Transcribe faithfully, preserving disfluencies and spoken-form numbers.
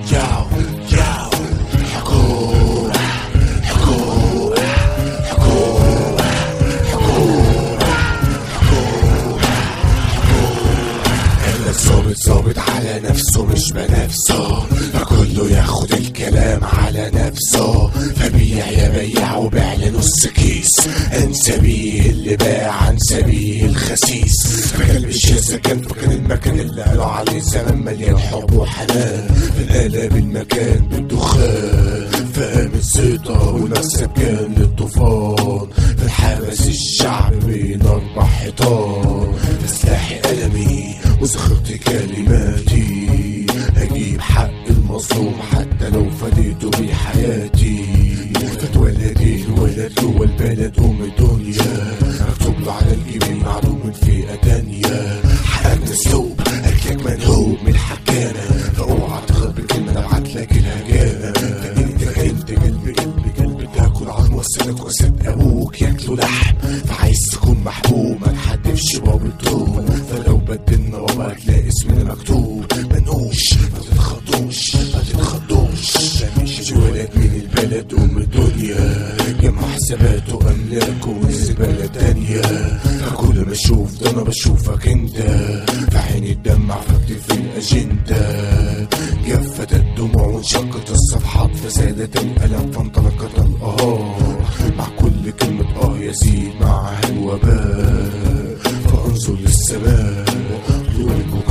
ياو ياو حكومة حكومة حكومة حكومة حكومة حكومة ظابط ظابط على نفسه مش بنفسه، فكله ياخد الكلام على نفسه، فبيع يا بيع وبيع لنص كيس، انسى بيه اللي باع عن سبيل الخسيس، فكان الشاسة كان فكان المكان اللي قالوا عليه زمان مليان حب وحنان، بالقلب المكان بالدخان، فقام الزيطة والمكسب كان للطوفان، فالحبس الشعب بين اربع حيطان، فسلاحي قلمي وزخرت كلماتي، هجيب حق المظلوم حتى لو فديته بحياتي، فاتولد الولد جوه البلد ام الدنيا، مكتوب له على الجبين معلوم من فئة تانية، حقك مسلوب اكلك منهوب من الحكامة، فاوعى تغرب بكلمة ابعتلك الهجامة، فانت كنت قلب قلب قلب تاكل عظم وسنك وسيب ابوك ياكلوا لحم، فعايز تكون محبوب ما تحدفش باب الطوب، فلو بدلنا بابا هتلاقي اسمنا مكتوب، منوش ما تتخضوش ما تتخضوش، مش ولد من البلد ام الدنيا، جمع حساباته املاكه والزبالة تانية، فكل ما اشوف ده انا بشوفك انت، فعيني الدمع فكت في الاجندة، جفت الدموع وانشقت الصفحات، فزادت الالم فانطلقت القهار، مع كل كلمة اه يزيد معها الوباء، فانظر للسماء طول